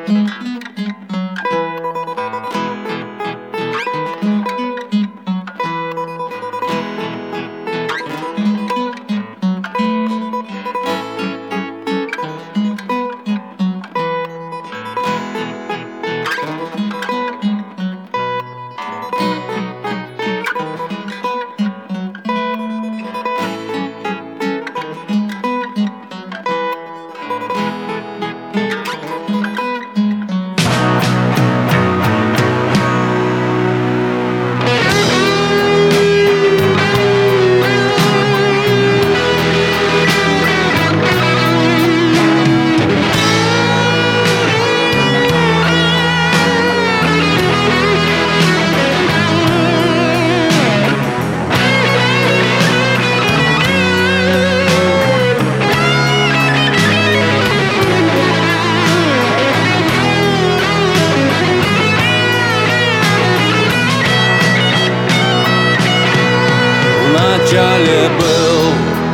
Вначале был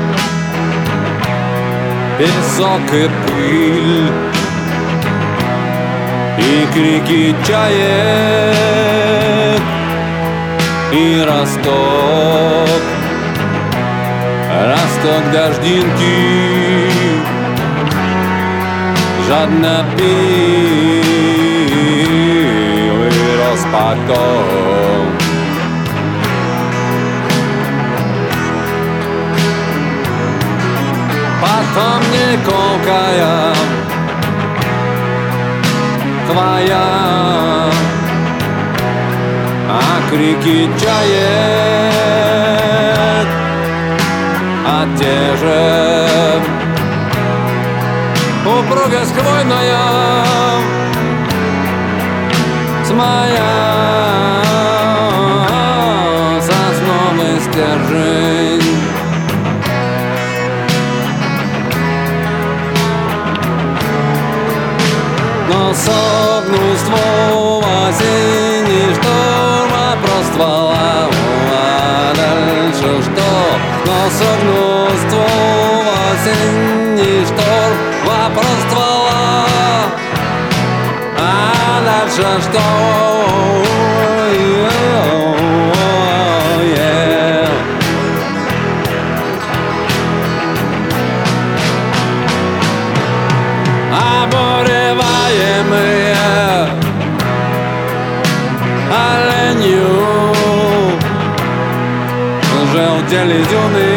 песок и пыль, и крики чаек, и росток дождинки жадно пил и рос потом. Потом неколкая твоя, а крики чаек, а те же упругость хвойная с моя сосновый стержень. Но согнул ствол осенний шторм, вопрос ствола, а дальше что? Но согнул ствол осенний шторм, вопрос ствола, а дальше что? Оленью желтели дюны,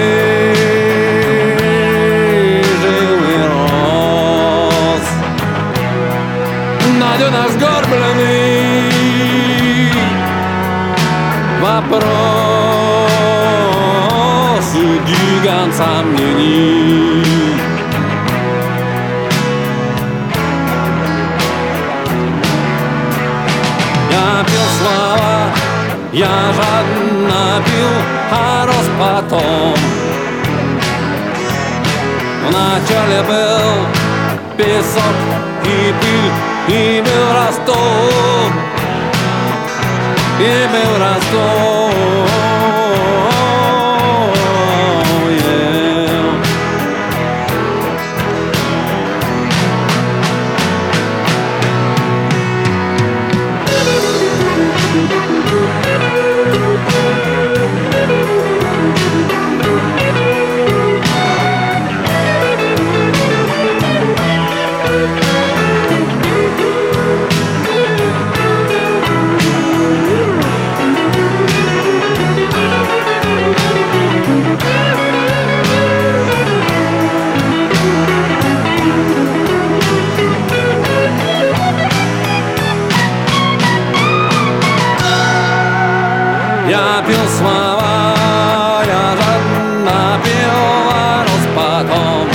жил и рос на дюнах сгорбленный вопрос гигант сомнений. Я жадно пил, а рос потом. Вначале был песок и пыль, и был росток, и был росток. Я пил слова, я жадно пил, а рос потом.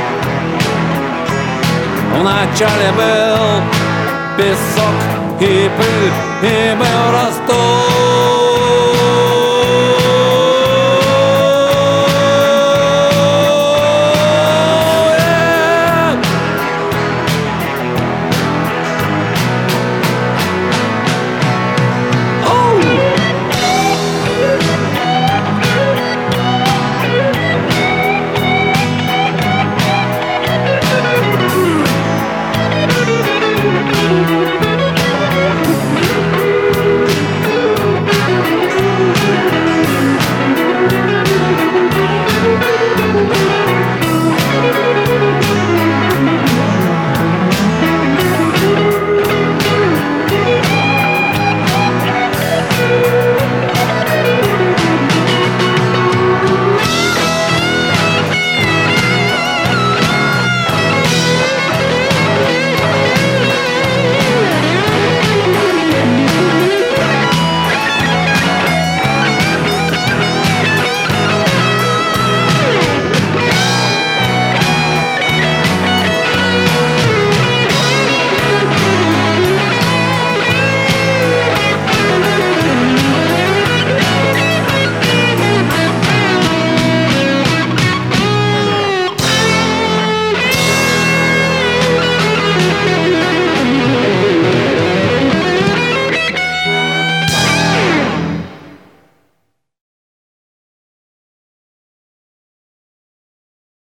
Вначале был песок и пыль, и был росток.